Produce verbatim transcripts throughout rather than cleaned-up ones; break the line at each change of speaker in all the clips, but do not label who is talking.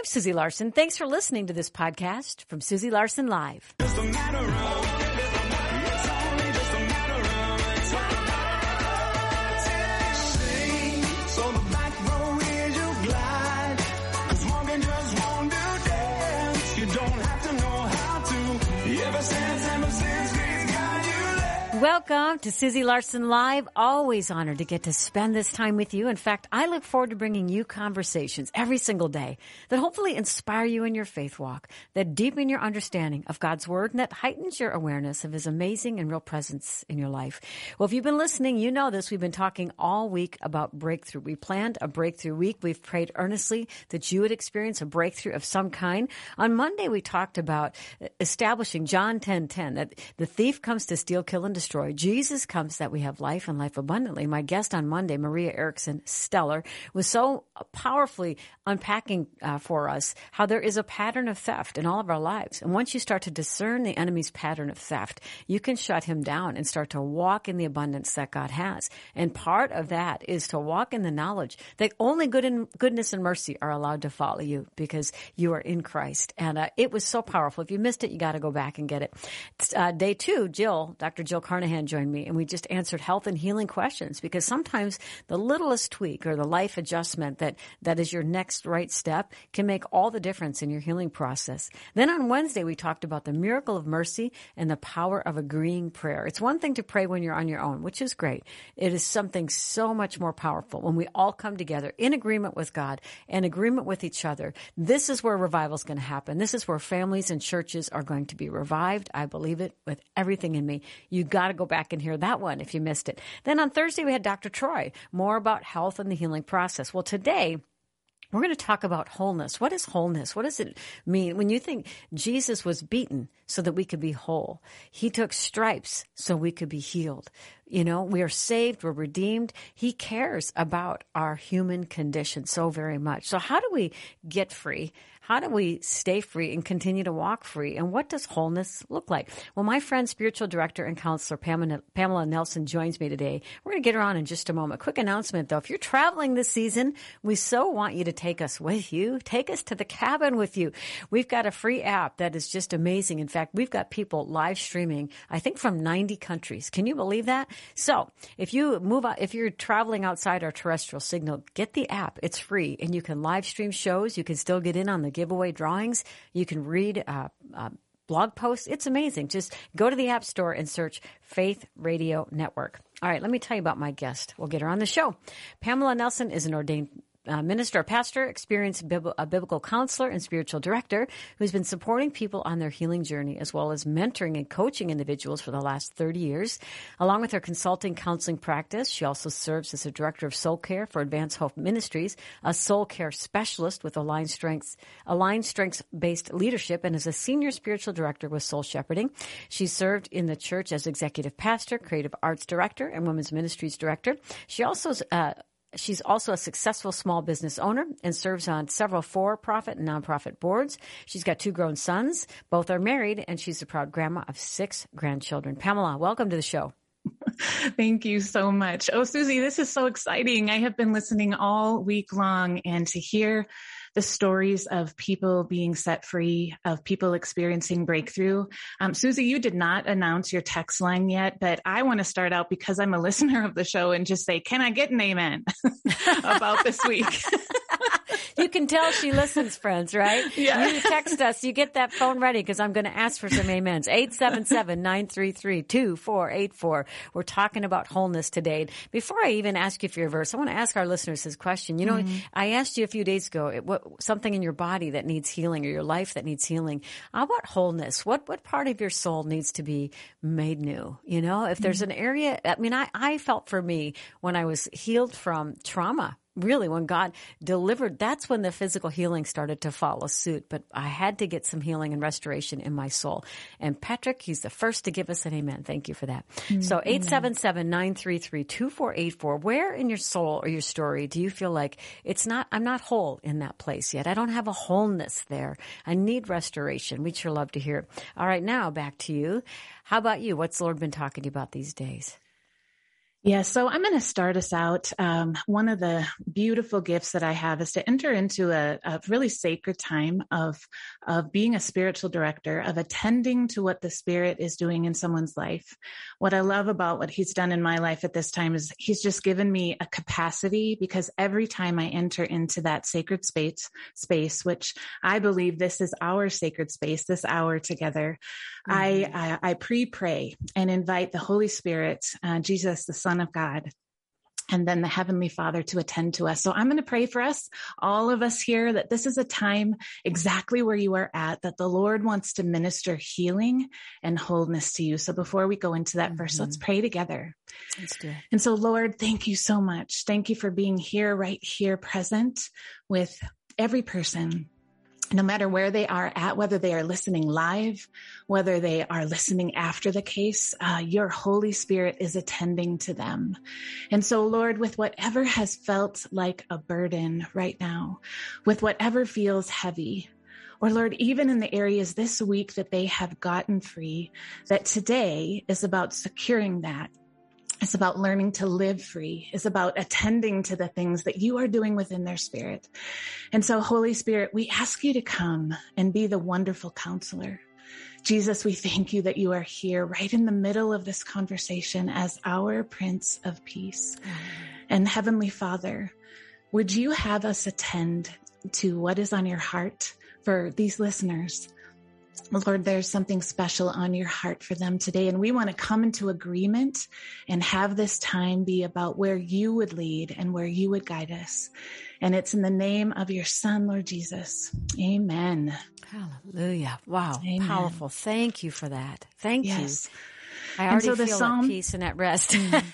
Susie Larson. Thanks for listening to this podcast from Susie Larson Live.
Just a matter of, it's only just a matter of time. Sing, so the back row is you glide. 'Cause walking just won't do dance. You don't have to know how to. Ever since, ever since, he's got you there.
Welcome to Susie Larson Live. Always honored to get to spend this time with you. In fact, I look forward to bringing you conversations every single day that hopefully inspire you in your faith walk, that deepen your understanding of God's Word, and that heightens your awareness of His amazing and real presence in your life. Well, if you've been listening, you know this. We've been talking all week about breakthrough. We planned a breakthrough week. We've prayed earnestly that you would experience a breakthrough of some kind. On Monday, we talked about establishing John ten ten, that the thief comes to steal, kill, and destroy. Jesus comes that we have life and life abundantly. My guest on Monday, Maria Erickson Stellar, was so powerfully unpacking uh, for us how there is a pattern of theft in all of our lives. And once you start to discern the enemy's pattern of theft, you can shut him down and start to walk in the abundance that God has. And part of that is to walk in the knowledge that only good and goodness and mercy are allowed to follow you because you are in Christ. And uh, it was so powerful. If you missed it, you got to go back and get it. Uh, day two, Jill, Doctor Jill Carnahan joined me, and we just answered health and healing questions, because sometimes the littlest tweak or the life adjustment that, that is your next right step can make all the difference in your healing process. Then on Wednesday, we talked about the miracle of mercy and the power of agreeing prayer. It's one thing to pray when you're on your own, which is great. It is something so much more powerful when we all come together in agreement with God and agreement with each other. This is where revival is going to happen. This is where families and churches are going to be revived. I believe it with everything in me. You got to go back and hear that one if you missed it. Then on Thursday, we had Doctor Troy, more about health and the healing process. Well, today, we're going to talk about wholeness. What is wholeness? What does it mean? When you think Jesus was beaten so that we could be whole, He took stripes so we could be healed. You know, we are saved, we're redeemed. He cares about our human condition so very much. So how do we get free? How do we stay free and continue to walk free? And what does wholeness look like? Well, my friend, spiritual director and counselor Pamela, Pamela Nelson joins me today. We're going to get her on in just a moment. Quick announcement, though. If you're traveling this season, we so want you to take us with you. Take us to the cabin with you. We've got a free app that is just amazing. In fact, we've got people live streaming, I think, from ninety countries. Can you believe that? So if you move out, if you're traveling outside our terrestrial signal, get the app. It's free, and you can live stream shows. You can still get in on the giveaway drawings. You can read uh, uh, blog posts. It's amazing. Just go to the App Store and search Faith Radio Network. All right, let me tell you about my guest. We'll get her on the show. Pamela Nelson is an ordained Uh, minister, pastor, experienced bib- a biblical counselor, and spiritual director who's been supporting people on their healing journey, as well as mentoring and coaching individuals for the last thirty years. Along with her consulting counseling practice, she also serves as a director of soul care for Advanced Hope Ministries, a soul care specialist with Aligned Strengths, Aligned Strengths-based leadership, and is a senior spiritual director with Soul Shepherding. She served in the church as executive pastor, creative arts director, and women's ministries director. She also uh, She's also a successful small business owner and serves on several for-profit and nonprofit boards. She's got two grown sons. Both are married, and she's the proud grandma of six grandchildren. Pamela, welcome to the show.
Thank you so much. Oh, Susie, this is so exciting. I have been listening all week long, and to hear the stories of people being set free, of people experiencing breakthrough. Um, Susie, you did not announce your text line yet, but I want to start out, because I'm a listener of the show, and just say, can I get an amen about this week?
You can tell she listens, friends, right?
Yeah.
You text us. You get that phone ready, because I'm going to ask for some amens. eight seven seven, nine three three, two four eight four. We're talking about wholeness today. Before I even ask you for your verse, I want to ask our listeners this question. You know, mm-hmm. I asked you a few days ago, it, what, something in your body that needs healing, or your life that needs healing. How about wholeness? What what part of your soul needs to be made new? You know, if there's mm-hmm. an area, I mean, I, I felt for me when I was healed from trauma. Really, when God delivered, that's when the physical healing started to follow suit. But I had to get some healing and restoration in my soul. And Patrick, he's the first to give us an amen. Thank you for that. Mm-hmm. So eight seven seven, nine three three, two four eight four. Where in your soul or your story do you feel like it's not, I'm not whole in that place yet? I don't have a wholeness there. I need restoration. We'd sure love to hear it. All right, now back to you. How about you? What's the Lord been talking to you about these days?
Yeah, so I'm going to start us out. Um, one of the beautiful gifts that I have is to enter into a, a really sacred time of, of being a spiritual director, of attending to what the Spirit is doing in someone's life. What I love about what he's done in my life at this time is he's just given me a capacity, because every time I enter into that sacred space, space, which I believe this is our sacred space, this hour together, mm-hmm. I, I, I pre-pray and invite the Holy Spirit, uh, Jesus, the Son of God, and then the Heavenly Father to attend to us. So I'm going to pray for us, all of us here, that this is a time exactly where you are at, that the Lord wants to minister healing and wholeness to you. So before we go into that mm-hmm. verse, let's pray together.
Let's do it.
And so, Lord, thank you so much. Thank you for being here, right here, present with every person, no matter where they are at, whether they are listening live, whether they are listening after the case, uh, your Holy Spirit is attending to them. And so, Lord, with whatever has felt like a burden right now, with whatever feels heavy, or Lord, even in the areas this week that they have gotten free, that today is about securing that. It's about learning to live free. It's about attending to the things that you are doing within their spirit. And so, Holy Spirit, we ask you to come and be the wonderful counselor. Jesus, we thank you that you are here right in the middle of this conversation as our Prince of Peace. Mm-hmm. And Heavenly Father, would you have us attend to what is on your heart for these listeners? Lord, there's something special on your heart for them today, and we want to come into agreement and have this time be about where you would lead and where you would guide us. And it's in the name of your Son, Lord Jesus. Amen.
Hallelujah. Wow.
Amen.
Powerful. Thank you for that. Thank
yes.
you. I already
so the
feel
Psalm,
at peace and at rest.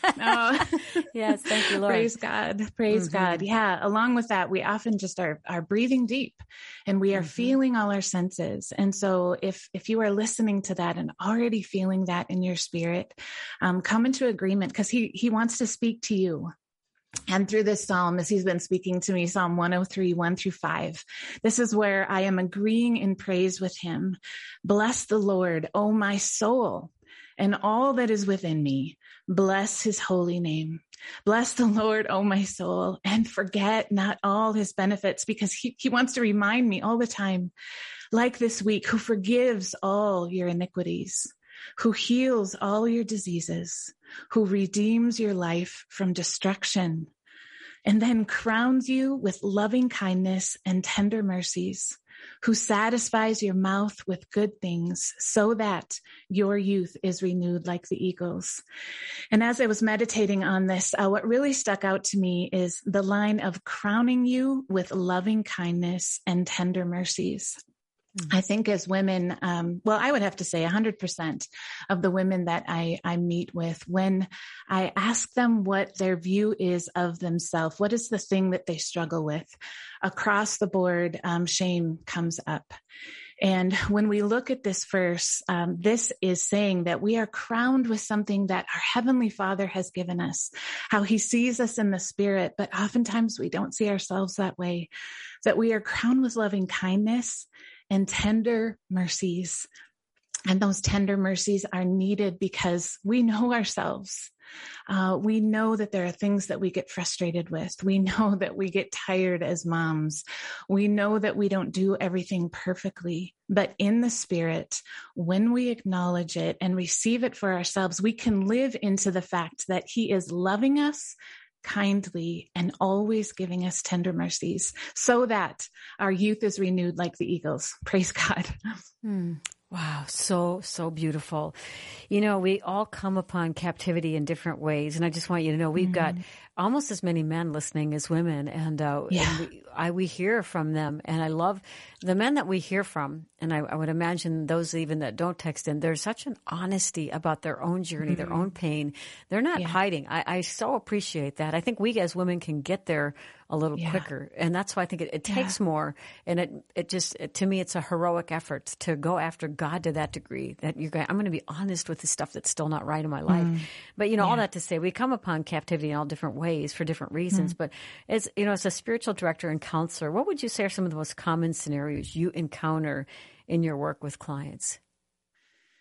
oh.
Yes, thank you, Lord.
Praise God. Praise mm-hmm. God. Yeah. Along with that, we often just are, are breathing deep, and we are mm-hmm. feeling all our senses. And so if, if you are listening to that and already feeling that in your spirit, um, come into agreement, because he, he wants to speak to you. And through this psalm, as he's been speaking to me, Psalm one oh three, one through five, this is where I am agreeing in praise with him. Bless the Lord, O my soul, and all that is within me. Bless his holy name. Bless the Lord, O my soul, and forget not all his benefits, because he, he wants to remind me all the time, like this week, who forgives all your iniquities, who heals all your diseases, who redeems your life from destruction, and then crowns you with loving kindness and tender mercies, who satisfies your mouth with good things so that your youth is renewed like the eagles. And as I was meditating on this, uh, what really stuck out to me is the line of crowning you with loving kindness and tender mercies. I think as women, um, well, I would have to say one hundred percent of the women that I, I meet with, when I ask them what their view is of themselves, what is the thing that they struggle with, across the board, um, shame comes up. And when we look at this verse, um, this is saying that we are crowned with something that our Heavenly Father has given us, how he sees us in the spirit, but oftentimes we don't see ourselves that way, that we are crowned with loving kindness and tender mercies. And those tender mercies are needed because we know ourselves. Uh, we know that there are things that we get frustrated with. We know that we get tired as moms. We know that we don't do everything perfectly. But in the Spirit, when we acknowledge it and receive it for ourselves, we can live into the fact that he is loving us kindly and always giving us tender mercies so that our youth is renewed like the eagles. Praise God.
Hmm. Wow. So, so beautiful. You know, we all come upon captivity in different ways. And I just want you to know we've mm-hmm. got almost as many men listening as women. And, uh,
yeah.
and we, I, we hear from them. And I love the men that we hear from. And I, I would imagine those even that don't text in, there's such an honesty about their own journey, mm-hmm. their own pain. They're not yeah. hiding. I, I so appreciate that. I think we as women can get there a little yeah. quicker. And that's why I think it, it takes yeah. more. And it, it just, it, to me, it's a heroic effort to go after God to that degree that you're going, I'm going to be honest with the stuff that's still not right in my life. Mm. But, you know, yeah. all that to say, we come upon captivity in all different ways for different reasons. Mm. But as, you know, as a spiritual director and counselor, what would you say are some of the most common scenarios you encounter in your work with clients?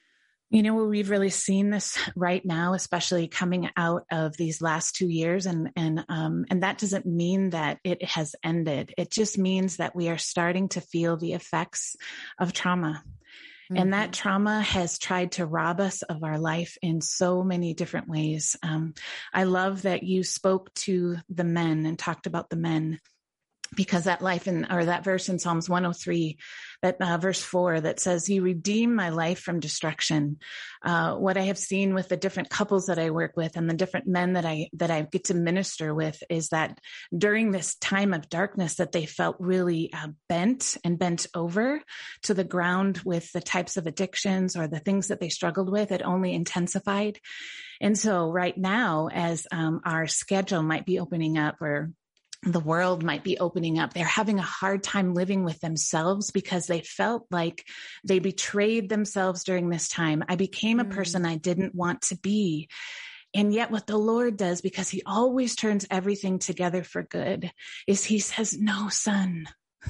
You know, we've really seen this right now, especially coming out of these last two years. And, and, um, and that doesn't mean that it has ended. It just means that we are starting to feel the effects of trauma. Mm-hmm. And that trauma has tried to rob us of our life in so many different ways. Um, I love that you spoke to the men and talked about the men, because that life in, or that verse in Psalms one oh three, that uh, verse four that says, you redeem my life from destruction. Uh, what I have seen with the different couples that I work with and the different men that I, that I get to minister with is that during this time of darkness that they felt really uh, bent and bent over to the ground with the types of addictions or the things that they struggled with, it only intensified. And so right now, as um, our schedule might be opening up, or the world might be opening up, they're having a hard time living with themselves because they felt like they betrayed themselves during this time. I became a person I didn't want to be. And yet what the Lord does, because he always turns everything together for good, is he says, no, son,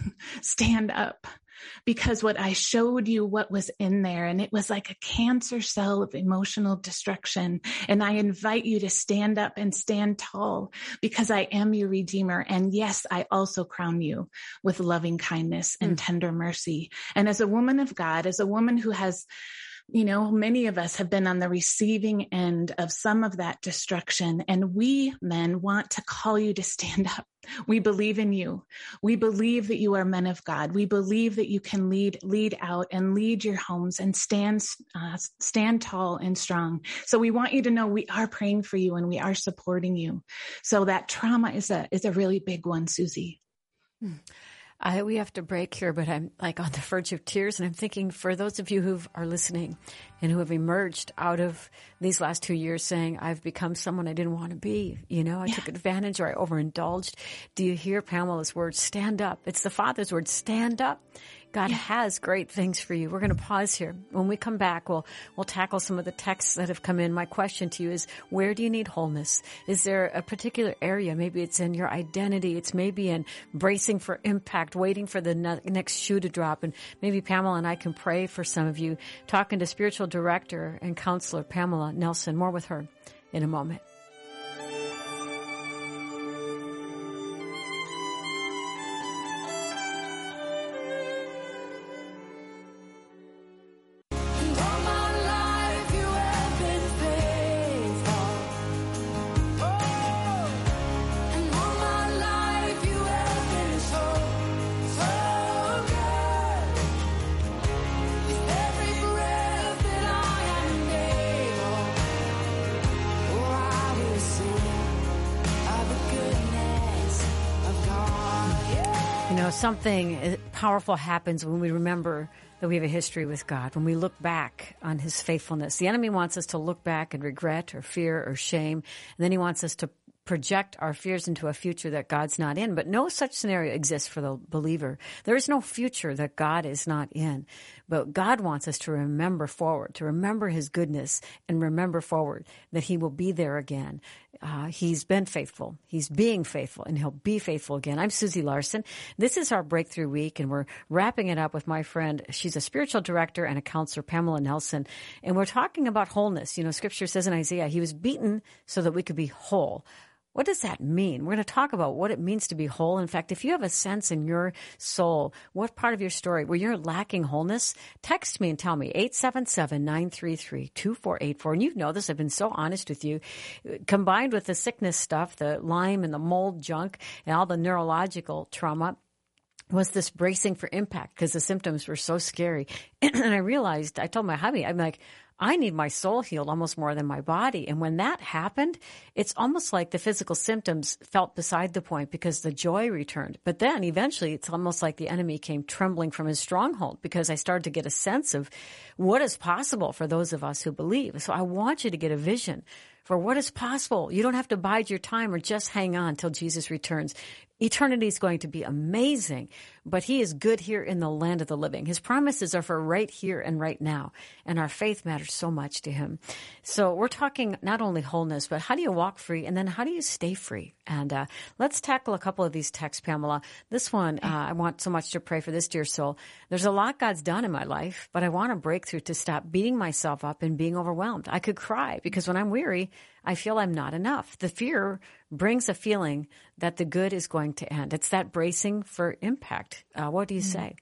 stand up. Because what I showed you, what was in there, and it was like a cancer cell of emotional destruction. And I invite you to stand up and stand tall, because I am your Redeemer. And yes, I also crown you with loving kindness and mm. tender mercy. And as a woman of God, as a woman who has, you know, many of us have been on the receiving end of some of that destruction. And we men want to call you to stand up. We believe in you. We believe that you are men of God. We believe that you can lead, lead out and lead your homes and stand, uh, stand tall and strong. So we want you to know we are praying for you and we are supporting you. So that trauma is a, is a really big one, Susie.
Hmm. I, we have to break here, but I'm like on the verge of tears, and I'm thinking for those of you who are listening and who have emerged out of these last two years saying, I've become someone I didn't want to be, you know, I yeah. took advantage or I overindulged. Do you hear Pamela's words? Stand up. It's the Father's word. Stand up. God yeah. has great things for you. We're going to pause here. When we come back, we'll, we'll tackle some of the texts that have come in. My question to you is, where do you need wholeness? Is there a particular area? Maybe it's in your identity. It's maybe in bracing for impact, waiting for the ne- next shoe to drop. And maybe Pamela and I can pray for some of you. Talking to spiritual director and counselor Pamela Nelson. More with her in a moment. Something powerful happens when we remember that we have a history with God, when we look back on his faithfulness. The enemy wants us to look back and regret or fear or shame, and then he wants us to project our fears into a future that God's not in. But no such scenario exists for the believer. There is no future that God is not in. But God wants us to remember forward, to remember his goodness and remember forward that he will be there again. Uh, he's been faithful. He's being faithful, and he'll be faithful again. I'm Susie Larson. This is our Breakthrough Week, and we're wrapping it up with my friend. She's a spiritual director and a counselor, Pamela Nelson. And we're talking about wholeness. You know, Scripture says in Isaiah, he was beaten so that we could be whole. What does that mean? We're going to talk about what it means to be whole. In fact, if you have a sense in your soul, what part of your story where you're lacking wholeness, text me and tell me, eight seven seven, nine three three, two four eight four. And you know this, I've been so honest with you. Combined with the sickness stuff, the Lyme and the mold junk and all the neurological trauma, was this bracing for impact because the symptoms were so scary. And I realized, I told my hubby, I'm like, I need my soul healed almost more than my body. And when that happened, it's almost like the physical symptoms felt beside the point because the joy returned. But then eventually it's almost like the enemy came trembling from his stronghold because I started to get a sense of what is possible for those of us who believe. So I want you to get a vision for what is possible. You don't have to bide your time or just hang on till Jesus returns. Eternity is going to be amazing, but he is good here in the land of the living. His promises are for right here and right now, and our faith matters so much to him. So we're talking not only wholeness, but how do you walk free, and then how do you stay free? And uh, let's tackle a couple of these texts, Pamela. This one, uh, I want so much to pray for this dear soul. There's a lot God's done in my life, but I want a breakthrough to stop beating myself up and being overwhelmed. I could cry because when I'm weary, I feel I'm not enough. The fear brings a feeling that the good is going to end. It's that bracing for impact. Uh, what do you say?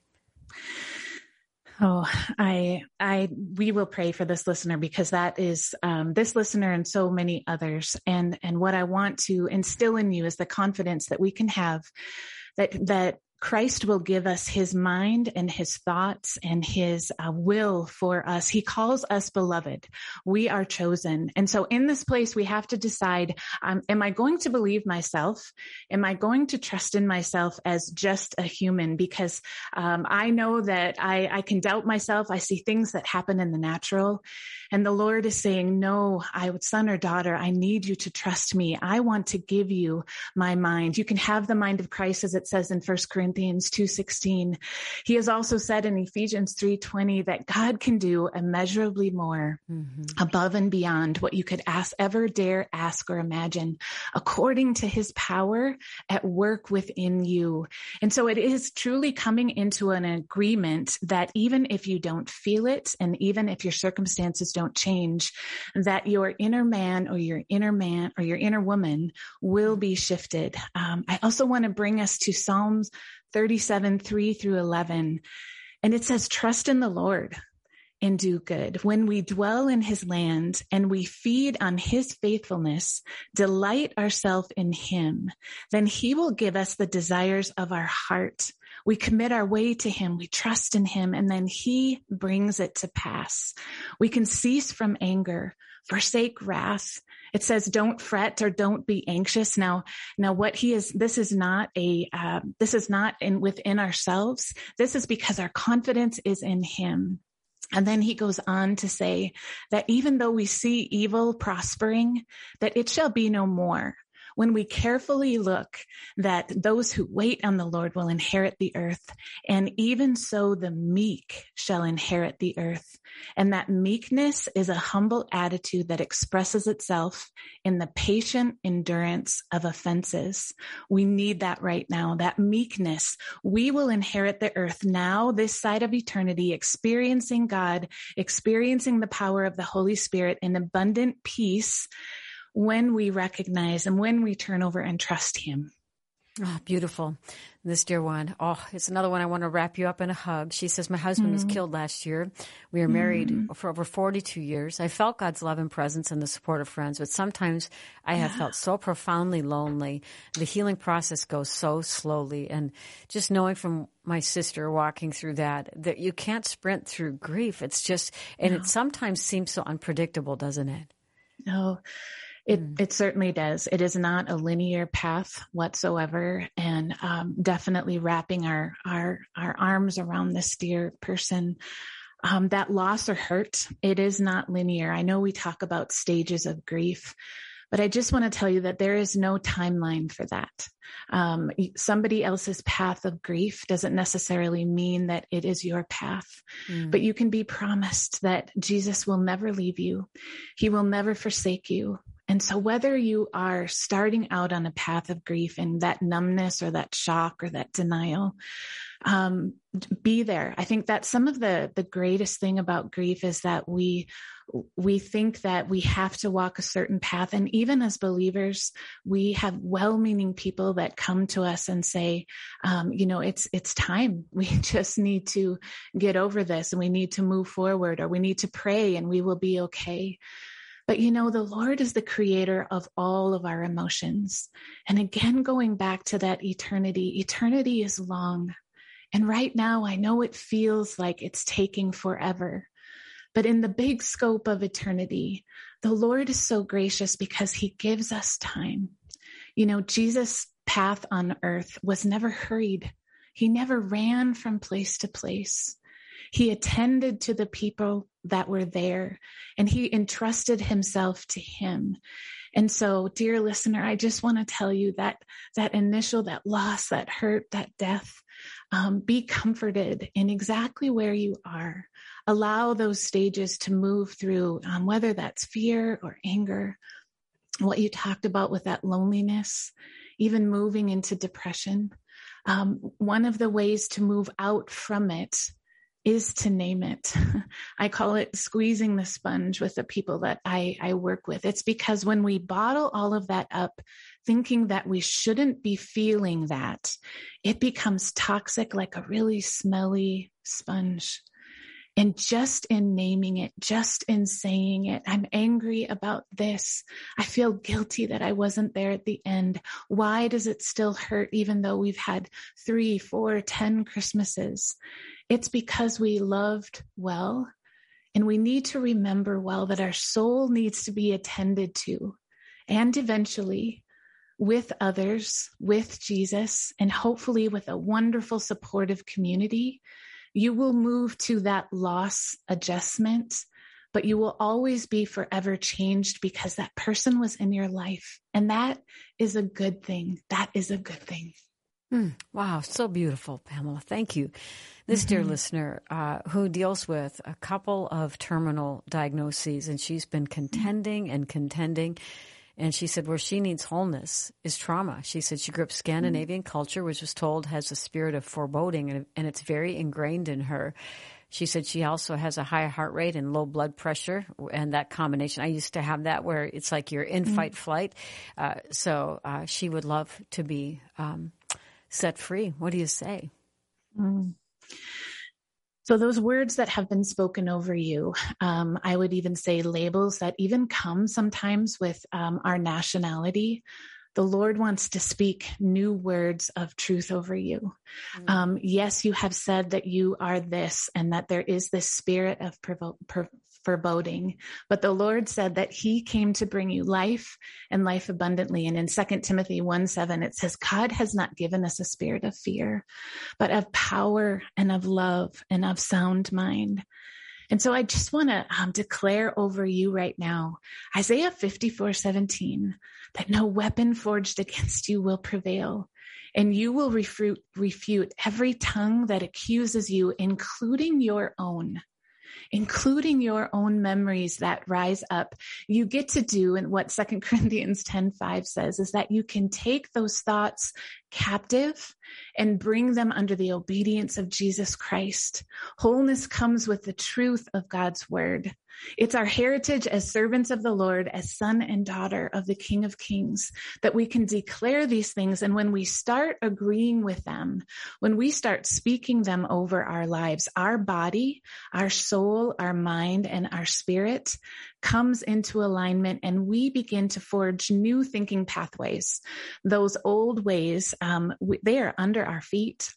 Oh, I, I, we will pray for this listener because that is, um, this listener and so many others. And, and what I want to instill in you is the confidence that we can have that, that Christ will give us his mind and his thoughts and his uh, will for us. He calls us beloved. We are chosen. And so in this place, we have to decide, um, am I going to believe myself? Am I going to trust in myself as just a human? Because um, I know that I, I can doubt myself. I see things that happen in the natural. And the Lord is saying, no, I, son or daughter, I need you to trust me. I want to give you my mind. You can have the mind of Christ, as it says in First Corinthians two sixteen. He has also said in Ephesians three twenty that God can do immeasurably more mm-hmm. above and beyond what you could ask, ever dare ask or imagine, according to his power at work within you. And so it is truly coming into an agreement that even if you don't feel it, and even if your circumstances don't change, that your inner man or your inner man or your inner woman will be shifted. Um, I also want to bring us to Psalms thirty-seven, three through eleven. And it says, trust in the Lord and do good. When we dwell in his land and we feed on his faithfulness, delight ourselves in him, then he will give us the desires of our heart. We commit our way to him. We trust in him, and then he brings it to pass. We can cease from anger, forsake wrath. It says, don't fret or don't be anxious. Now, now what he is, this is not a, uh, this is not in within ourselves. This is because our confidence is in him. And then he goes on to say that even though we see evil prospering, that it shall be no more. When we carefully look, that those who wait on the Lord will inherit the earth, and even so the meek shall inherit the earth. And that meekness is a humble attitude that expresses itself in the patient endurance of offenses. We need that right now, that meekness. We will inherit the earth now, this side of eternity, experiencing God, experiencing the power of the Holy Spirit in abundant peace, when we recognize and when we turn over and trust him.
Oh, beautiful. This dear one. Oh, it's another one I want to wrap you up in a hug. She says, my husband mm. was killed last year. We were married mm. for over forty-two years. I felt God's love and presence and the support of friends, but sometimes I yeah. have felt so profoundly lonely. The healing process goes so slowly. And just knowing from my sister walking through that, that you can't sprint through grief. It's just, and no. it sometimes seems so unpredictable, doesn't it?
No. It, it certainly does. It is not a linear path whatsoever, and um, definitely wrapping our, our, our arms around this dear person. Um, that loss or hurt, it is not linear. I know we talk about stages of grief, but I just want to tell you that there is no timeline for that. Um, somebody else's path of grief doesn't necessarily mean that it is your path, mm. but you can be promised that Jesus will never leave you. He will never forsake you. And so whether you are starting out on a path of grief and that numbness or that shock or that denial, um, be there. I think that some of the, the greatest thing about grief is that we, we think that we have to walk a certain path. And even as believers, we have well-meaning people that come to us and say, um, you know, it's, it's time. We just need to get over this and we need to move forward, or we need to pray and we will be okay. But you know, the Lord is the creator of all of our emotions. And again, going back to that eternity, eternity is long. And right now, I know it feels like it's taking forever. But in the big scope of eternity, the Lord is so gracious because he gives us time. You know, Jesus' path on earth was never hurried. He never ran from place to place. He attended to the people that were there, and he entrusted himself to him. And so, dear listener, I just want to tell you that that initial, that loss, that hurt, that death, um, be comforted in exactly where you are. Allow those stages to move through, um, whether that's fear or anger, what you talked about with that loneliness, even moving into depression. Um, one of the ways to move out from it is to name it. I call it squeezing the sponge with the people that I, I work with. It's because when we bottle all of that up, thinking that we shouldn't be feeling that, it becomes toxic like a really smelly sponge. And just in naming it, just in saying it, I'm angry about this. I feel guilty that I wasn't there at the end. Why does it still hurt even though we've had three, four, ten Christmases? It's because we loved well, and we need to remember well that our soul needs to be attended to, and eventually with others, with Jesus, and hopefully with a wonderful supportive community. You will move to that loss adjustment, but you will always be forever changed because that person was in your life. And that is a good thing. That is a good thing.
Mm, wow. So beautiful, Pamela. Thank you. This mm-hmm. dear listener, uh, who deals with a couple of terminal diagnoses, and she's been contending mm-hmm. and contending. And she said where she needs wholeness is trauma. She said she grew up Scandinavian mm-hmm. culture, which was told has a spirit of foreboding, and, and it's very ingrained in her. She said she also has a high heart rate and low blood pressure, and that combination. I used to have that where it's like you're in mm-hmm. fight, flight. Uh, so uh, she would love to be um, set free. What do you say?
Mm. So those words that have been spoken over you, um, I would even say labels that even come sometimes with um, our nationality. The Lord wants to speak new words of truth over you. Mm-hmm. Um, yes, you have said that you are this and that there is this spirit of provo- per- foreboding, but the Lord said that he came to bring you life and life abundantly. And in Second Timothy one seven, it says, God has not given us a spirit of fear, but of power and of love and of sound mind. And so I just want to um, declare over you right now, Isaiah fifty-four seventeen, that no weapon forged against you will prevail, and you will refute, refute every tongue that accuses you, including your own. including your own memories that rise up. You get to do, and what Second Corinthians ten five says is that you can take those thoughts captive and bring them under the obedience of Jesus Christ. Wholeness comes with the truth of God's word. It's our heritage as servants of the Lord, as son and daughter of the King of Kings, that we can declare these things. And when we start agreeing with them, when we start speaking them over our lives, our body, our soul, our mind, and our spirit comes into alignment, and we begin to forge new thinking pathways. Those old ways, um, we, they are under our feet.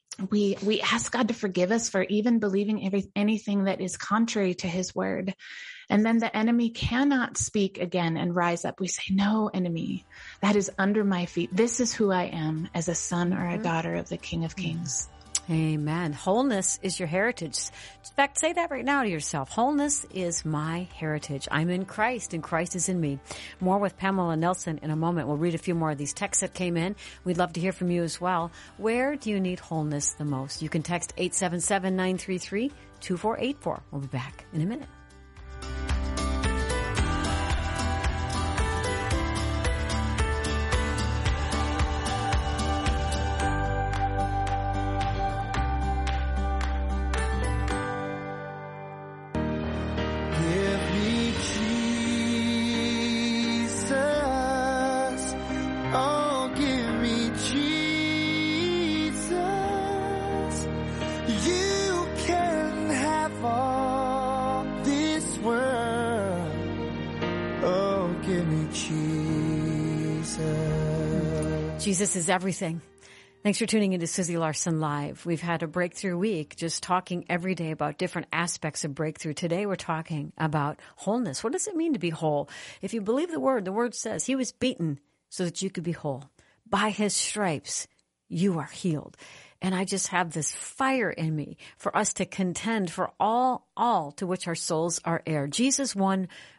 We we ask God to forgive us for even believing every, anything that is contrary to his word. And then the enemy cannot speak again and rise up. We say, no, enemy, that is under my feet. This is who I am as a son or a daughter of the King of Kings.
Amen. Wholeness is your heritage. In fact, say that right now to yourself. Wholeness is my heritage. I'm in Christ, and Christ is in me. More with Pamela Nelson in a moment. We'll read a few more of these texts that came in. We'd love to hear from you as well. Where do you need wholeness the most? You can text eight seven seven, nine three three, two four eight four. We'll be back in a minute. Jesus is everything. Thanks for tuning into Susie Larson Live. We've had a breakthrough week, just talking every day about different aspects of breakthrough. Today we're talking about wholeness. What does it mean to be whole? If you believe the word, the word says he was beaten so that you could be whole. By his stripes, you are healed. And I just have this fire in me for us to contend for all, all to which our souls are heir. Jesus won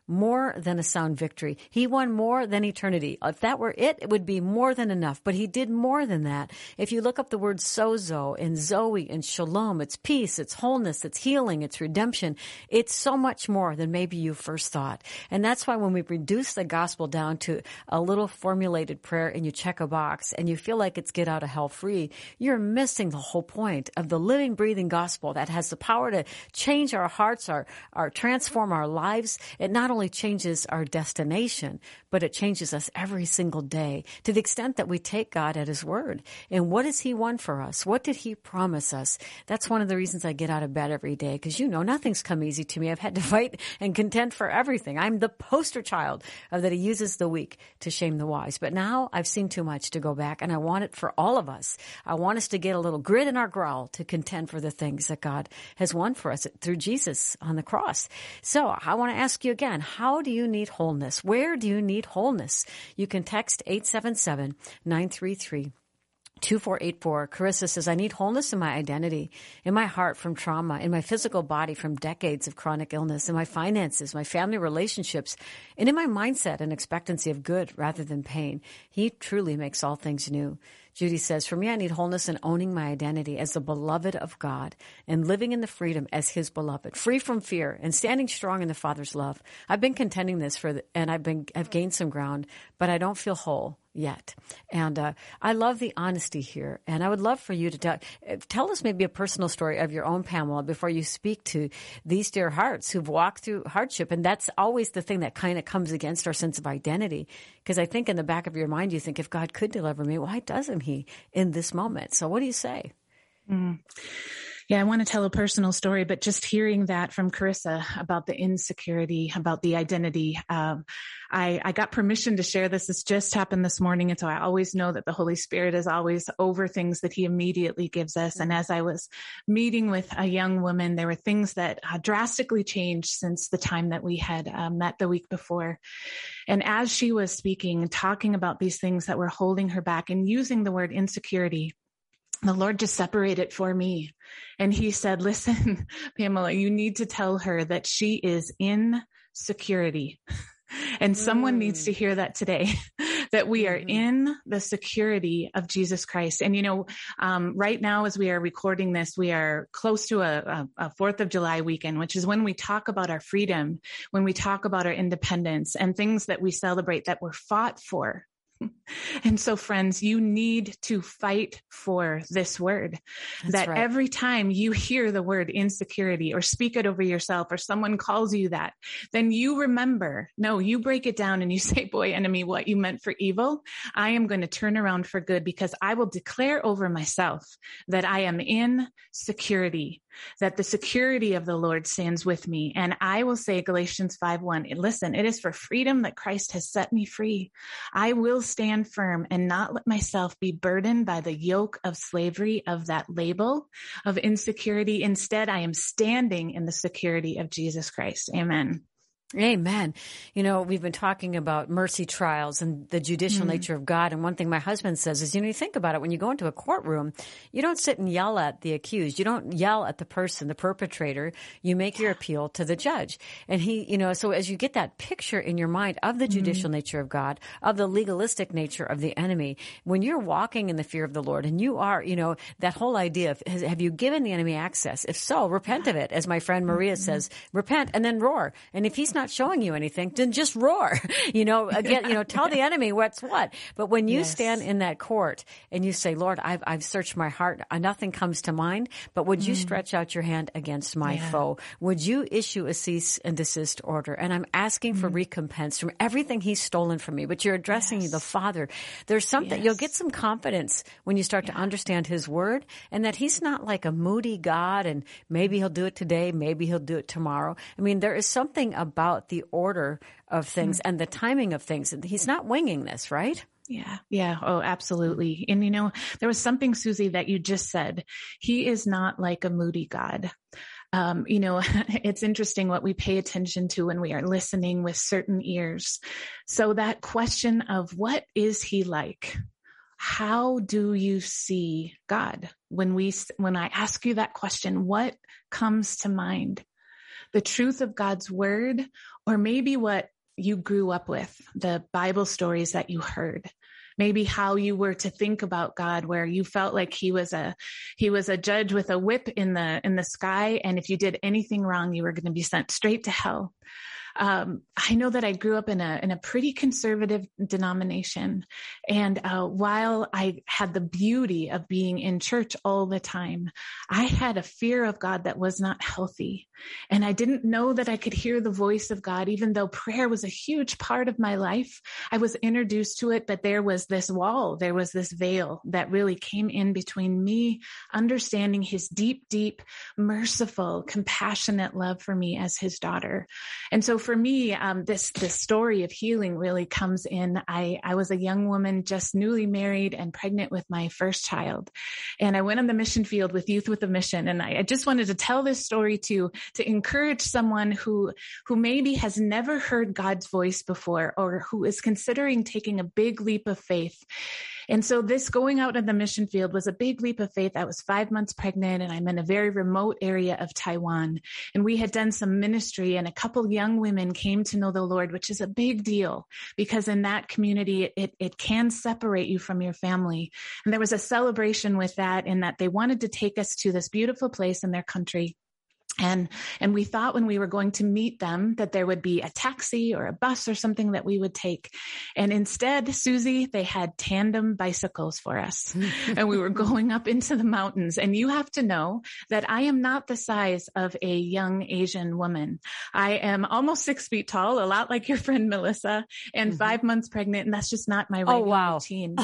more than a sound victory. He won more than eternity. If that were it, it would be more than enough. But he did more than that. If you look up the word sozo and Zoe and shalom, it's peace, it's wholeness, it's healing, it's redemption. It's so much more than maybe you first thought. And that's why when we reduce the gospel down to a little formulated prayer and you check a box and you feel like it's get out of hell free, you're missing the whole point of the living, breathing gospel that has the power to change our hearts, our, our transform our lives. It not only changes our destination, but it changes us every single day to the extent that we take God at his word. And what has he won for us? What did he promise us? That's one of the reasons I get out of bed every day, because you know nothing's come easy to me. I've had to fight and contend for everything. I'm the poster child of that he uses the weak to shame the wise. But now I've seen too much to go back, and I want it for all of us. I want us to get a little grit in our growl to contend for the things that God has won for us through Jesus on the cross. So I want to ask you again, how do you need wholeness? Where do you need wholeness? You can text eight seven seven, nine three three, two four eight four. Carissa says, I need wholeness in my identity, in my heart from trauma, in my physical body from decades of chronic illness, in my finances, my family relationships, and in my mindset and expectancy of good rather than pain. He truly makes all things new. Judy says, for me, I need wholeness in owning my identity as the beloved of God and living in the freedom as his beloved, free from fear and standing strong in the Father's love. I've been contending this for, the, and I've been, I've gained some ground, but I don't feel whole yet. And uh, I love the honesty here. And I would love for you to tell, tell us maybe a personal story of your own, Pamela, before you speak to these dear hearts who've walked through hardship. And that's always the thing that kind of comes against our sense of identity. Because I think in the back of your mind, you think, if God could deliver me, why doesn't he in this moment? So what do you say?
Mm. Yeah, I want to tell a personal story, but just hearing that from Carissa about the insecurity, about the identity, um, I, I got permission to share this. This just happened this morning. And so I always know that the Holy Spirit is always over things that he immediately gives us. And as I was meeting with a young woman, there were things that uh, drastically changed since the time that we had uh, met the week before. And as she was speaking and talking about these things that were holding her back and using the word insecurity, the Lord just separated for me. And he said, listen, Pamela, you need to tell her that she is in security. And mm. someone needs to hear that today, that we are mm. in the security of Jesus Christ. And, you know, um, right now, as we are recording this, we are close to a, a, a fourth of July weekend, which is when we talk about our freedom, when we talk about our independence and things that we celebrate that were fought for. And so, friends, you need to fight for this word. That's that right. Every time you hear the word insecurity or speak it over yourself or someone calls you that, then you remember, no, you break it down and you say, boy, enemy, what you meant for evil, I am going to turn around for good, because I will declare over myself that I am in security, that the security of the Lord stands with me. And I will say Galatians five one, listen, it is for freedom that Christ has set me free. I will stand firm and not let myself be burdened by the yoke of slavery of that label of insecurity. Instead, I am standing in the security of Jesus Christ. Amen.
Amen. You know, we've been talking about mercy trials and the judicial mm-hmm. nature of God. And one thing my husband says is, you know, you think about it, when you go into a courtroom, you don't sit and yell at the accused. You don't yell at the person, the perpetrator. You make your appeal to the judge. And he, you know, so as you get that picture in your mind of the judicial mm-hmm. nature of God, of the legalistic nature of the enemy, when you're walking in the fear of the Lord and you are, you know, that whole idea of, has, have you given the enemy access? If so, repent of it. As my friend Maria mm-hmm. says, repent and then roar. And if he's not showing you anything, then just roar. You know, again, you know, tell the enemy what's what. But when you yes. stand in that court and you say, Lord, I've, I've searched my heart, nothing comes to mind, but would you mm. stretch out your hand against my yeah. foe? Would you issue a cease and desist order? And I'm asking mm. for recompense from everything he's stolen from me, but you're addressing yes. the Father. There's something, yes. you'll get some confidence when you start yeah. to understand his word, and that he's not like a moody God and maybe he'll do it today, maybe he'll do it tomorrow. I mean, there is something about the order of things mm-hmm. and the timing of things. He's not winging this, right?
Yeah. Yeah. Oh, absolutely. And you know, there was something, Susie, that you just said. He is not like a moody God. Um, you know, it's interesting what we pay attention to when we are listening with certain ears. So that question of what is he like? How do you see God? When we, when I ask you that question, what comes to mind? the truth of God's word, or maybe what you grew up with, the Bible stories that you heard. Maybe how you were to think about God, where you felt like he was a, he was a judge with a whip in the, in the sky. And if you did anything wrong, you were going to be sent straight to hell. Um, I know that I grew up in a, in a pretty conservative denomination. And, uh, while I had the beauty of being in church all the time, I had a fear of God that was not healthy. And I didn't know that I could hear the voice of God, even though prayer was a huge part of my life. I was introduced to it, but there was this wall, there was this veil that really came in between me understanding his deep, deep, merciful, compassionate love for me as his daughter. And so for me, um, this, this story of healing really comes in. I, I was a young woman, just newly married and pregnant with my first child. And I went on the mission field with Youth with a Mission. And I, I just wanted to tell this story to, to encourage someone who, who maybe has never heard God's voice before, or who is considering taking a big leap of faith. And so this going out in the mission field was a big leap of faith. I was five months pregnant, and I'm in a very remote area of Taiwan. And we had done some ministry, and a couple young women came to know the Lord, which is a big deal, because in that community, it, it can separate you from your family. And there was a celebration with that, in that they wanted to take us to this beautiful place in their country. And, and we thought when we were going to meet them that there would be a taxi or a bus or something that we would take. And instead, Susie, they had tandem bicycles for us. And we were going up into the mountains. And you have to know that I am not the size of a young Asian woman. I am almost six feet tall, a lot like your friend Melissa, and mm-hmm. five months pregnant. And that's just not my regular oh, wow. routine.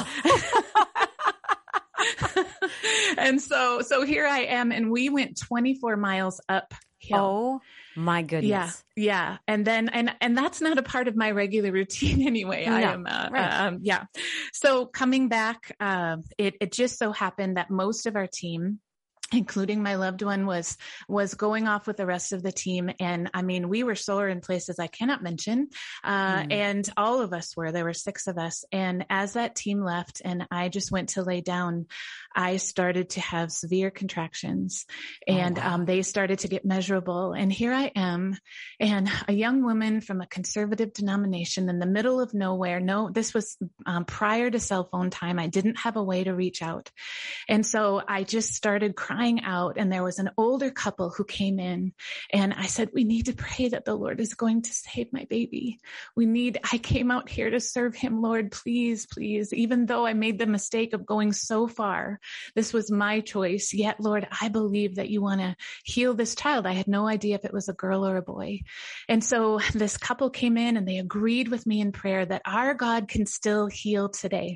And so, so here I am, and we went twenty-four miles uphill.
Oh my goodness.
Yeah. Yeah. And then, and, and that's not a part of my regular routine anyway. No, I am, uh, right. um, yeah. So coming back, uh, it, it just so happened that most of our team, including my loved one, was, was going off with the rest of the team. And I mean, we were sore in places I cannot mention. Uh, mm. and all of us were, there were six of us. And as that team left and I just went to lay down, I started to have severe contractions, and, oh, wow. um, they started to get measurable. And here I am, and a young woman from a conservative denomination in the middle of nowhere. No, this was, um, prior to cell phone time. I didn't have a way to reach out. And so I just started crying out, and there was an older couple who came in, and I said, we need to pray that the Lord is going to save my baby. We need, I came out here to serve him, Lord, please, please. Even though I made the mistake of going so far, this was my choice. Yet, Lord, I believe that you want to heal this child. I had no idea if it was a girl or a boy. And so this couple came in, and they agreed with me in prayer that our God can still heal today.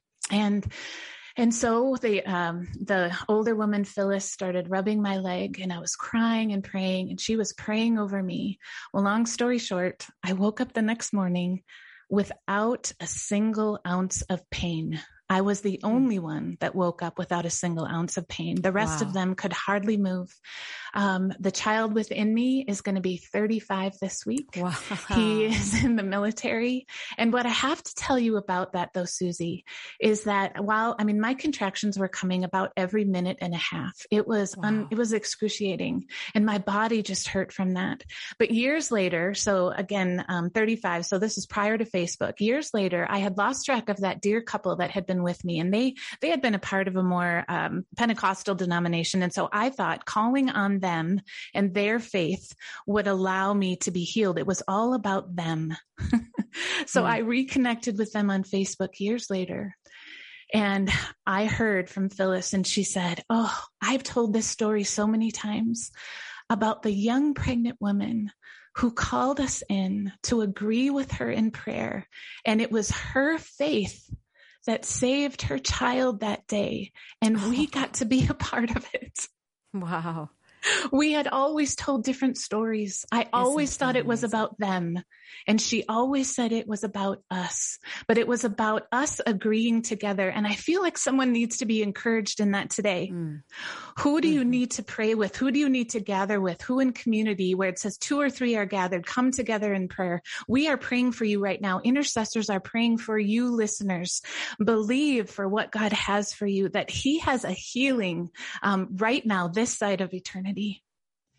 And And so the, um, the older woman, Phyllis, started rubbing my leg, and I was crying and praying, and she was praying over me. Well, long story short, I woke up the next morning without a single ounce of pain. I was the only one that woke up without a single ounce of pain. The rest wow. of them could hardly move. Um, the child within me is going to be thirty-five this week. Wow. He is in the military. And what I have to tell you about that, though, Susie, is that while, I mean, my contractions were coming about every minute and a half. It was, wow. un, it was excruciating, and my body just hurt from that. But years later, so again, um, thirty-five, so this is prior to Facebook. Years later, I had lost track of that dear couple that had been with me, and they, they had been a part of a more, um, Pentecostal denomination. And so I thought calling on them and their faith would allow me to be healed. It was all about them. So mm. I reconnected with them on Facebook years later. And I heard from Phyllis, and she said, oh, I've told this story so many times about the young pregnant woman who called us in to agree with her in prayer. And it was her faith that saved her child that day. And we got to be a part of it.
Wow.
We had always told different stories. I always Isn't thought it was about them. And she always said it was about us, but it was about us agreeing together. And I feel like someone needs to be encouraged in that today. Mm. Who do mm-hmm. you need to pray with? Who do you need to gather with? Who in community, where it says two or three are gathered, come together in prayer. We are praying for you right now. Intercessors are praying for you, listeners. Believe for what God has for you, that he has a healing um, right now, this side of eternity.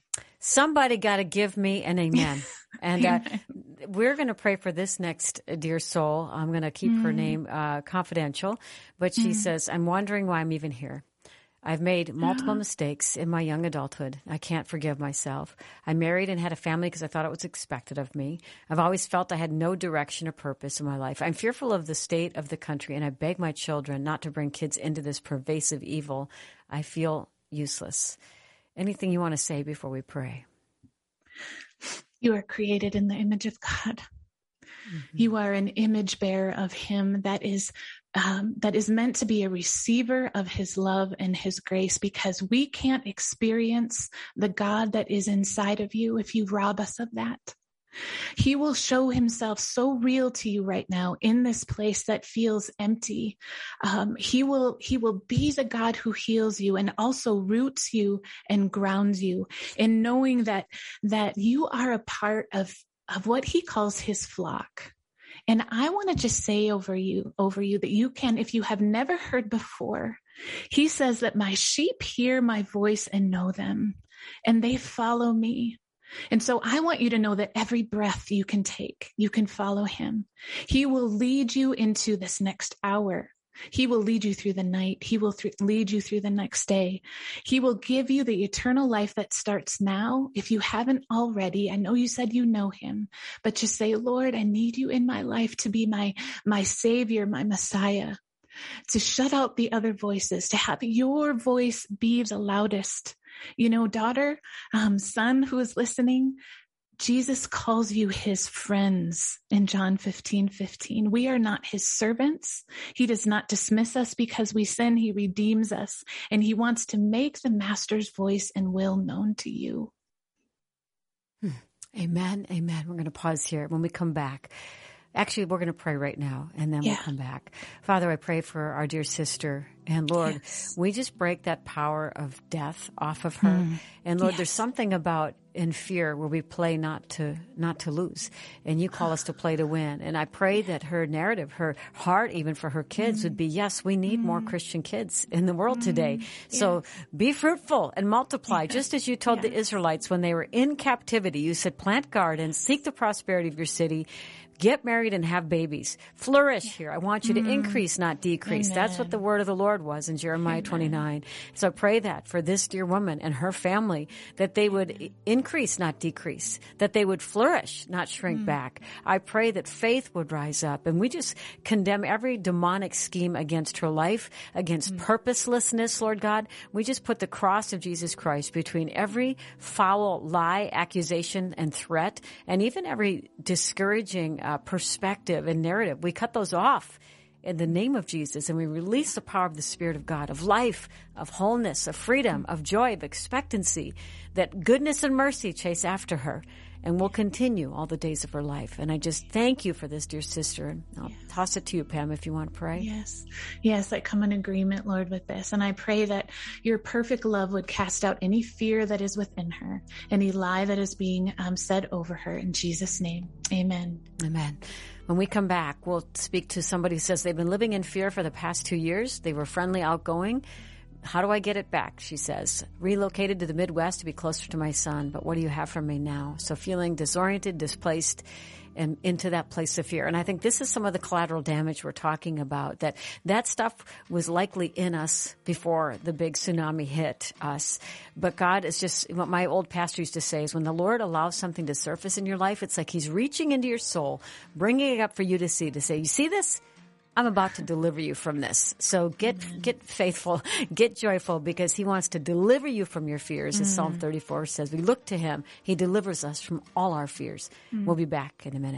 Somebody got to give me an amen. And uh, we're going to pray for this next dear soul. I'm going to keep mm. her name uh, confidential. But she mm. says, I'm wondering why I'm even here. I've made multiple mistakes in my young adulthood. I can't forgive myself. I married and had a family because I thought it was expected of me. I've always felt I had no direction or purpose in my life. I'm fearful of the state of the country, and I beg my children not to bring kids into this pervasive evil. I feel useless. Anything you want to say before we pray?
You are created in the image of God. Mm-hmm. You are an image bearer of him that is Um, that is meant to be a receiver of his love and his grace, because we can't experience the God that is inside of you if you rob us of that. He will show himself so real to you right now in this place that feels empty. Um, he will, he will be the God who heals you and also roots you and grounds you in knowing that, that you are a part of, of what he calls his flock. And I want to just say over you, over you that you can, if you have never heard before, he says that my sheep hear my voice and know them, and they follow me. And so I want you to know that every breath you can take, you can follow him. He will lead you into this next hour. He will lead you through the night. He will th- lead you through the next day. He will give you the eternal life that starts now. If you haven't already, I know you said you know him, but just say, Lord, I need you in my life to be my, my savior, my Messiah, to shut out the other voices, to have your voice be the loudest. You know, daughter, um, son who is listening, Jesus calls you his friends in John fifteen fifteen. We are not his servants. He does not dismiss us because we sin. He redeems us, and he wants to make the master's voice and will known to you.
Amen. Amen. We're going to pause here. When we come back, actually, we're going to pray right now, and then yeah. we'll come back. Father, I pray for our dear sister. And Lord, yes. we just break that power of death off of her. Mm. And Lord, yes. there's something about in fear where we play not to, not to lose. And you call us to play to win. And I pray that her narrative, her heart, even for her kids mm. would be, yes, we need mm. more Christian kids in the world mm. today. Yes. So be fruitful and multiply. Yes. Just as you told yes. the Israelites when they were in captivity, you said, plant gardens, seek the prosperity of your city. Get married and have babies. Flourish here. I want you to mm. increase, not decrease. Amen. That's what the word of the Lord was in Jeremiah Amen. twenty-nine. So I pray that for this dear woman and her family, that they would increase, not decrease, that they would flourish, not shrink mm. back. I pray that faith would rise up, and we just condemn every demonic scheme against her life, against mm. purposelessness, Lord God. We just put the cross of Jesus Christ between every foul lie, accusation, and threat, and even every discouraging Uh, perspective and narrative. We cut those off in the name of Jesus, and we release the power of the Spirit of God, of life, of wholeness, of freedom, of joy, of expectancy, that goodness and mercy chase after her and will continue all the days of her life. And I just thank you for this, dear sister. And I'll yes. toss it to you, Pam, if you want to pray.
Yes. Yes, I come in agreement, Lord, with this. And I pray that your perfect love would cast out any fear that is within her, any lie that is being um, said over her. In Jesus' name, amen.
Amen. When we come back, we'll speak to somebody who says they've been living in fear for the past two years. They were friendly, outgoing. How do I get it back? She says, relocated to the Midwest to be closer to my son, but what do you have for me now? So feeling disoriented, displaced, and into that place of fear. And I think this is some of the collateral damage we're talking about, that that stuff was likely in us before the big tsunami hit us. But God is just, what my old pastor used to say is, when the Lord allows something to surface in your life, it's like he's reaching into your soul, bringing it up for you to see, to say, you see this? I'm about to deliver you from this. So get mm. get faithful, get joyful, because he wants to deliver you from your fears. As mm. Psalm thirty-four says, we look to him. He delivers us from all our fears. Mm. We'll be back in a minute.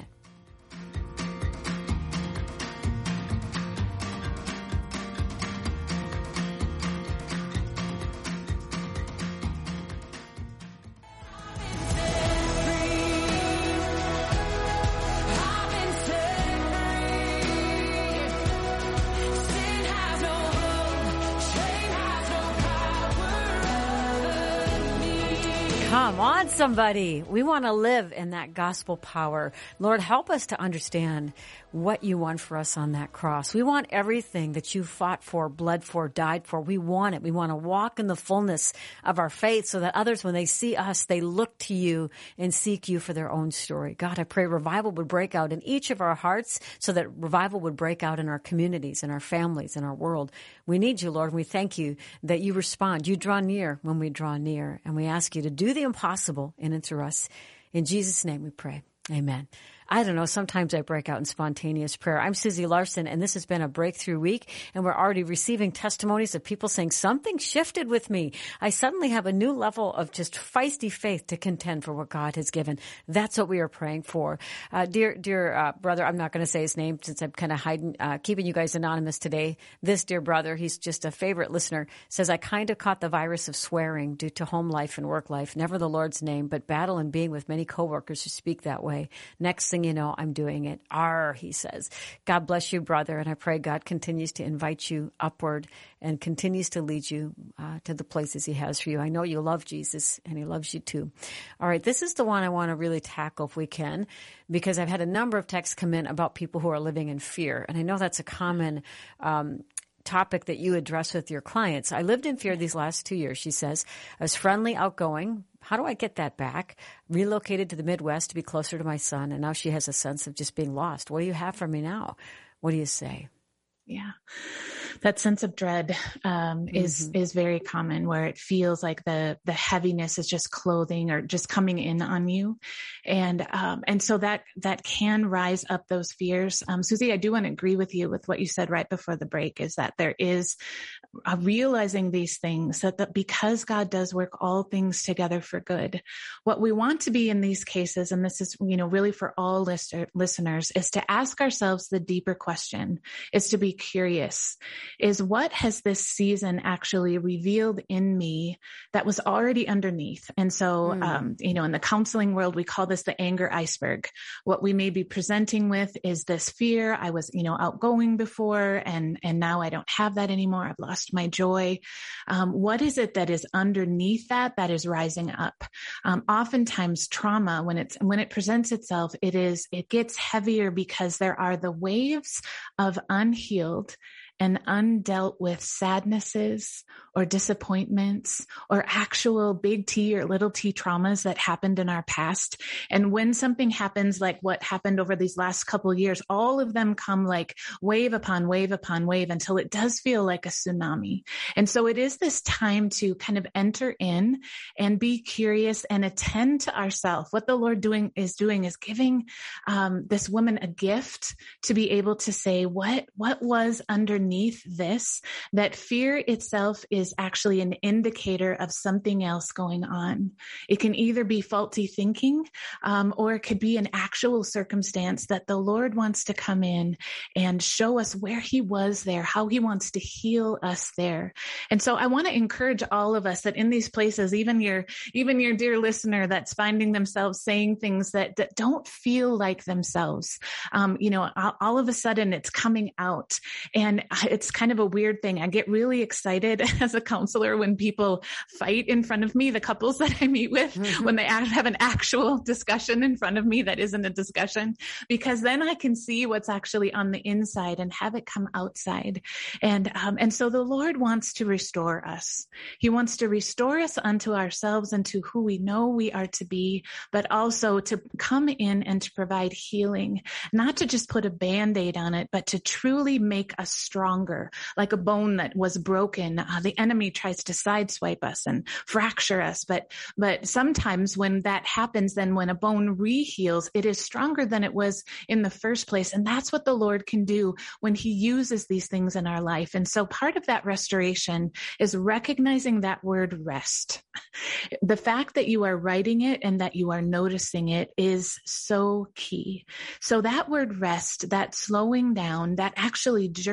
Come on, somebody. We want to live in that gospel power. Lord, help us to understand what you want for us on that cross. We want everything that you fought for, bled for, died for. We want it. We want to walk in the fullness of our faith so that others, when they see us, they look to you and seek you for their own story. God, I pray revival would break out in each of our hearts so that revival would break out in our communities, in our families, in our world. We need you, Lord, and we thank you that you respond. You draw near when we draw near, and we ask you to do the impossible in and through us. In Jesus' name we pray. Amen. I don't know. Sometimes I break out in spontaneous prayer. I'm Susie Larson, and this has been a breakthrough week, and we're already receiving testimonies of people saying something shifted with me. I suddenly have a new level of just feisty faith to contend for what God has given. That's what we are praying for. Uh, dear, dear uh, brother, I'm not going to say his name since I'm kind of hiding, uh, keeping you guys anonymous today. This dear brother, he's just a favorite listener, says, I kind of caught the virus of swearing due to home life and work life. Never the Lord's name, but battle and being with many coworkers who speak that way. Next thing you know, I'm doing it. R, he says. God bless you, brother. And I pray God continues to invite you upward and continues to lead you uh, to the places he has for you. I know you love Jesus and he loves you too. All right. This is the one I want to really tackle if we can, because I've had a number of texts come in about people who are living in fear. And I know that's a common, um, topic that you address with your clients. I lived in fear these last two years, she says. I was friendly, outgoing. How do I get that back? Relocated to the Midwest to be closer to my son, and now she has a sense of just being lost. What do you have for me now? What do you say?
Yeah. That sense of dread, um, is, mm-hmm. is very common, where it feels like the, the heaviness is just clothing or just coming in on you. And, um, and so that, that can rise up those fears. Um, Susie, I do want to agree with you with what you said right before the break, is that there is uh, realizing these things, that, that because God does work all things together for good, what we want to be in these cases, and this is, you know, really for all lister, listeners, is to ask ourselves the deeper question, is to be curious. Is what has this season actually revealed in me that was already underneath? And so, mm. um, you know, in the counseling world, we call this the anger iceberg. What we may be presenting with is this fear. I was, you know, outgoing before, and, and now I don't have that anymore. I've lost my joy. Um, what is it that is underneath that, that is rising up? Um, oftentimes trauma, when it's, when it presents itself, it is, it gets heavier because there are the waves of unhealed and undealt with sadnesses or disappointments or actual big T or little t traumas that happened in our past. And when something happens like what happened over these last couple of years, all of them come like wave upon wave upon wave until it does feel like a tsunami. And so it is this time to kind of enter in and be curious and attend to ourselves. What the Lord doing is doing is giving um, this woman a gift to be able to say, what, what was underneath Underneath this, that fear itself is actually an indicator of something else going on. It can either be faulty thinking, um, or it could be an actual circumstance that the Lord wants to come in and show us where he was there, how he wants to heal us there. And so I want to encourage all of us that in these places, even your, even your dear listener that's finding themselves saying things that, that don't feel like themselves, um, you know, all, all of a sudden it's coming out. And it's kind of a weird thing. I get really excited as a counselor when people fight in front of me, the couples that I meet with, mm-hmm. when they have an actual discussion in front of me that isn't a discussion, because then I can see what's actually on the inside and have it come outside. And, um, and so the Lord wants to restore us. He wants to restore us unto ourselves and to who we know we are to be, but also to come in and to provide healing, not to just put a Band-Aid on it, but to truly make us strong. Stronger, like a bone that was broken. Uh, the enemy tries to sideswipe us and fracture us. But, but sometimes when that happens, then when a bone reheals, it is stronger than it was in the first place. And that's what the Lord can do when he uses these things in our life. And so part of that restoration is recognizing that word rest. The fact that you are writing it and that you are noticing it is so key. So that word rest, that slowing down, that actually journaling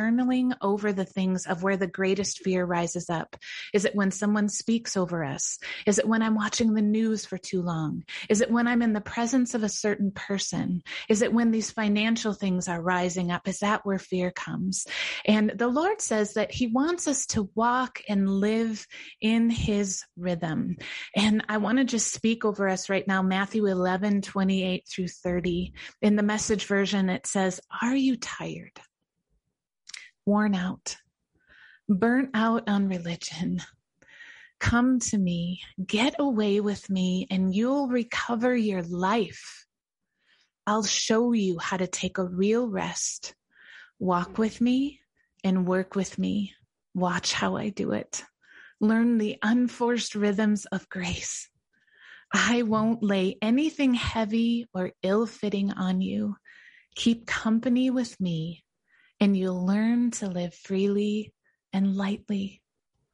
praying over the things of where the greatest fear rises up? Is it when someone speaks over us? Is it when I'm watching the news for too long? Is it when I'm in the presence of a certain person? Is it when these financial things are rising up? Is that where fear comes? And the Lord says that he wants us to walk and live in his rhythm. And I want to just speak over us right now, Matthew eleven, twenty-eight through thirty. In the Message version, it says, are you tired, worn out, burnt out on religion? Come to me, get away with me, and you'll recover your life. I'll show you how to take a real rest. Walk with me and work with me. Watch how I do it. Learn the unforced rhythms of grace. I won't lay anything heavy or ill-fitting on you. Keep company with me, and you'll learn to live freely and lightly.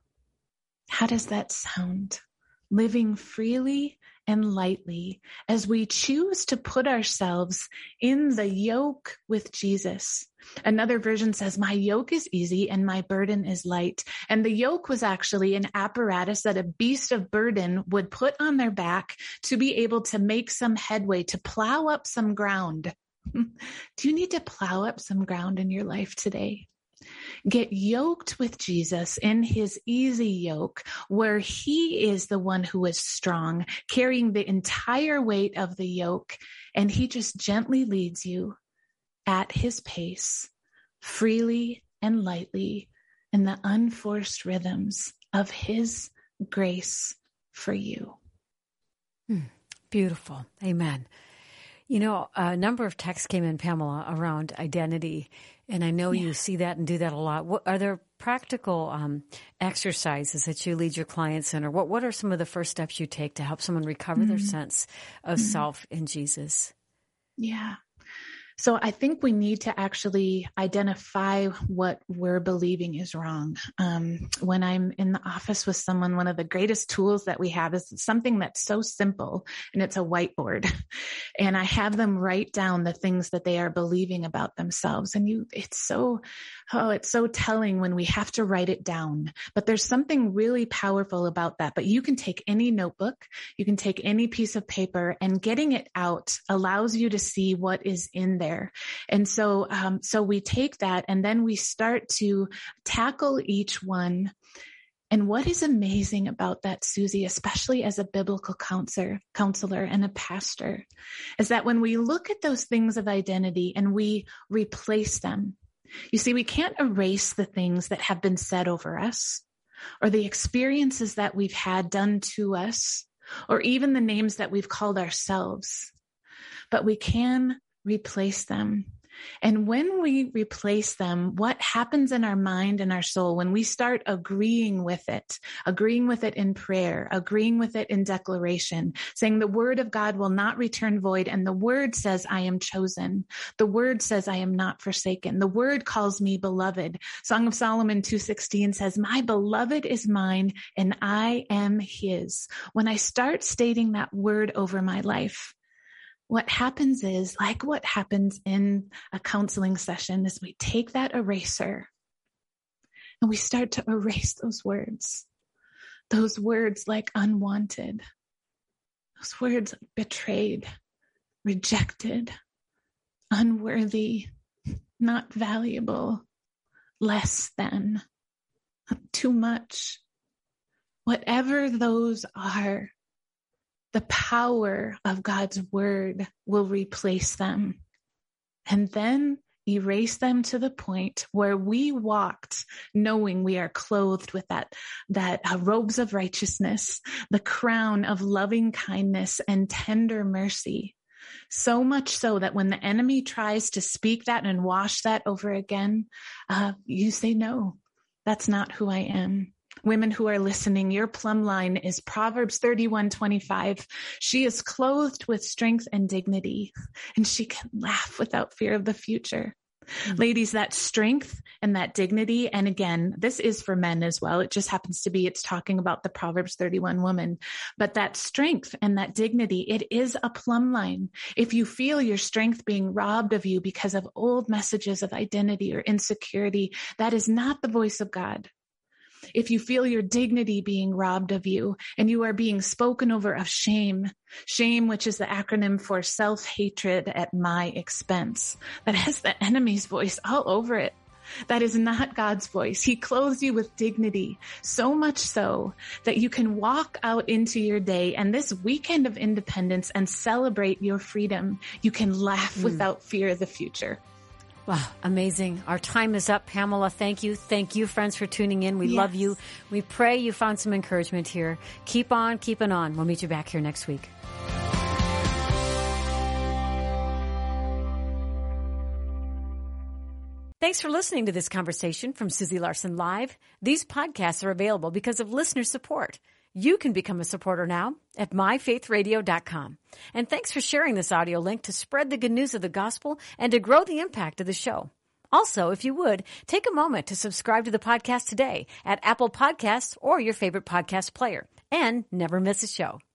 How does that sound? Living freely and lightly as we choose to put ourselves in the yoke with Jesus. Another version says, my yoke is easy and my burden is light. And the yoke was actually an apparatus that a beast of burden would put on their back to be able to make some headway, to plow up some ground. Do you need to plow up some ground in your life today? Get yoked with Jesus in his easy yoke, where he is the one who is strong, carrying the entire weight of the yoke, and he just gently leads you at his pace, freely and lightly, in the unforced rhythms of his grace for you.
Hmm. Beautiful. Amen. You know, a number of texts came in, Pamela, around identity, and I know yeah. you see that and do that a lot. What, are there practical um, exercises that you lead your clients in, or what, what are some of the first steps you take to help someone recover mm-hmm. their sense of mm-hmm. self in Jesus?
Yeah. So I think we need to actually identify what we're believing is wrong. Um, when I'm in the office with someone, one of the greatest tools that we have is something that's so simple, and it's a whiteboard. And I have them write down the things that they are believing about themselves. And you, it's so, oh, it's so telling when we have to write it down. But there's something really powerful about that. But you can take any notebook, you can take any piece of paper, and getting it out allows you to see what is in there. And so, um, so we take that and then we start to tackle each one. And what is amazing about that, Susie, especially as a biblical counselor, counselor and a pastor, is that when we look at those things of identity and we replace them, you see, we can't erase the things that have been said over us, or the experiences that we've had done to us, or even the names that we've called ourselves, but we can replace them. And when we replace them, what happens in our mind and our soul when we start agreeing with it, agreeing with it in prayer, agreeing with it in declaration, saying the word of God will not return void. And the word says, I am chosen. The word says, I am not forsaken. The word calls me beloved. Song of Solomon two sixteen says, my beloved is mine and I am his. When I start stating that word over my life, what happens is, like what happens in a counseling session, is we take that eraser and we start to erase those words. Those words like unwanted, those words like betrayed, rejected, unworthy, not valuable, less than, too much. Whatever those are, the power of God's word will replace them and then erase them to the point where we walked knowing we are clothed with that, that uh, robes of righteousness, the crown of loving kindness and tender mercy. So much so that when the enemy tries to speak that and wash that over again, uh, you say, no, that's not who I am. Women who are listening, your plumb line is Proverbs thirty-one twenty-five. She is clothed with strength and dignity, and she can laugh without fear of the future. Mm-hmm. Ladies, that strength and that dignity. And again, this is for men as well. It just happens to be, it's talking about the Proverbs thirty-one woman, but that strength and that dignity, it is a plumb line. If you feel your strength being robbed of you because of old messages of identity or insecurity, that is not the voice of God. If you feel your dignity being robbed of you and you are being spoken over of shame, shame, which is the acronym for self-hatred at my expense, that has the enemy's voice all over it. That is not God's voice. He clothes you with dignity, so much so that you can walk out into your day and this weekend of independence and celebrate your freedom. You can laugh mm. without fear of the future.
Wow, amazing. Our time is up. Pamela, thank you. Thank you, friends, for tuning in. We yes. love you. We pray you found some encouragement here. Keep on, keeping on. We'll meet you back here next week. Thanks for listening to this conversation from Susie Larson Live. These podcasts are available because of listener support. You can become a supporter now at my faith radio dot com. And thanks for sharing this audio link to spread the good news of the gospel and to grow the impact of the show. Also, if you would, take a moment to subscribe to the podcast today at Apple Podcasts or your favorite podcast player. And never miss a show.